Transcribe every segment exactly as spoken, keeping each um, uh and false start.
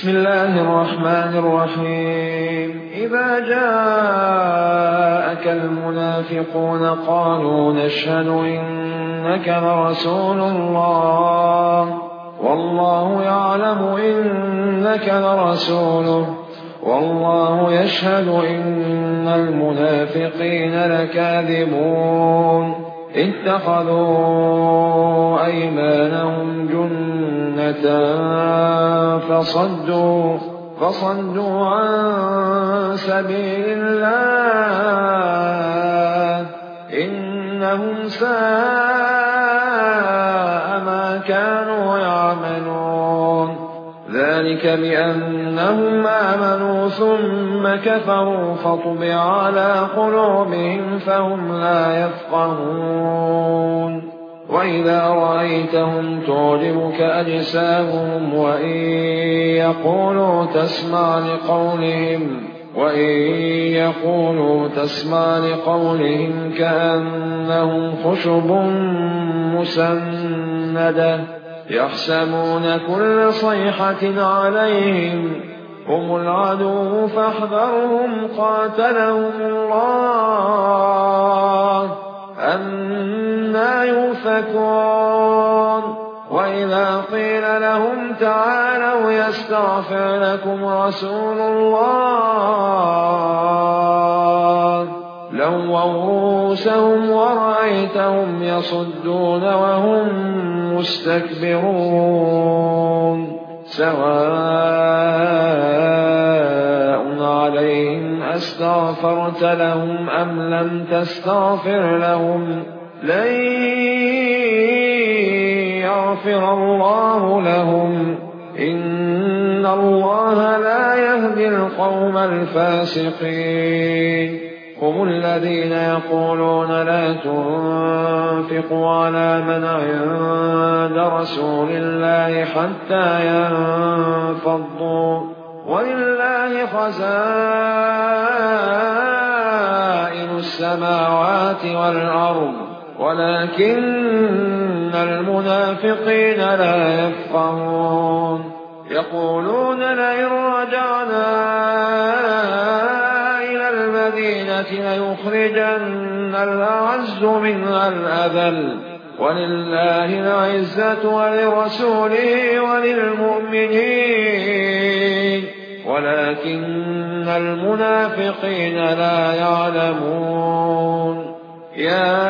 بسم الله الرحمن الرحيم إذا جاءك المنافقون قالوا نشهد إنك لرسول الله والله يعلم إنك لرسوله والله يشهد إن المنافقين لكاذبون اتخذوا أيمانهم جنة فصدوا فصدوا عن سبيل الله إنهم ساء ما كانوا يعملون ذلك بأنهم آمنوا ثم كفروا فطبع على قلوبهم فهم لا يفقهون وإذا رأيتهم تعجبك أجسامهم وإن يقولوا تسمع لقولهم وإن يقولوا تسمع لقولهم كأنهم خشب مسندة يحسبون كل صيحة عليهم هم العدو فاحذرهم قاتلهم الله أنى يؤفكون وإذا قيل لهم تعالوا يستغفر لكم رسول الله لووا رؤوسهم ورأيتهم يصدون وهم مستكبرون سواء عليهم أستغفرت لهم أم لم تستغفر لهم لن يغفر الله لهم إن الله لا يهدي القوم الفاسقين هم الذين يقولون لا تنفقوا على من عند رسول الله حتى ينفضوا ولله خزائن السماوات والأرض ولكن المنافقين لا يفقهون يقولون لئن رجعنا إلى المدينة ليخرجن الأعز منها الأذل ولله العزة ولرسوله وللمؤمنين ولكن المنافقين لا يعلمون يا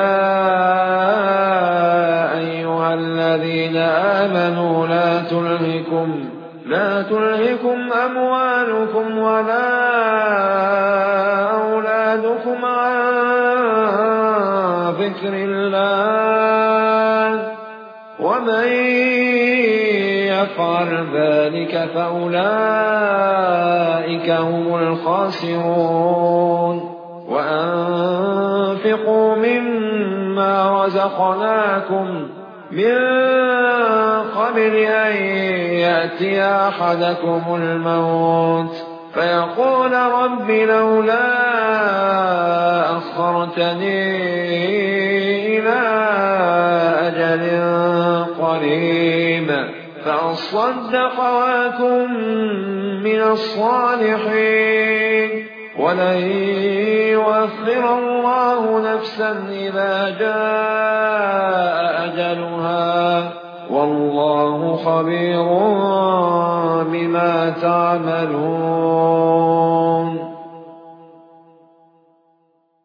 أيها الذين آمنوا لا تلهكم لا تلهكم أموالكم ولا أولادكم عن ذكر الله ومن يفعل ذلك فأولئك هم الخاسرون وأنفقوا مما رزقناكم من قبل أن يأتي أحدكم الموت فيقول رب لولا أخرتني إلى أجل قريب فأصدق وأكن من الصالحين ولن يؤخر الله نفسا إذا جاء أجلها والله خبير بما تعملون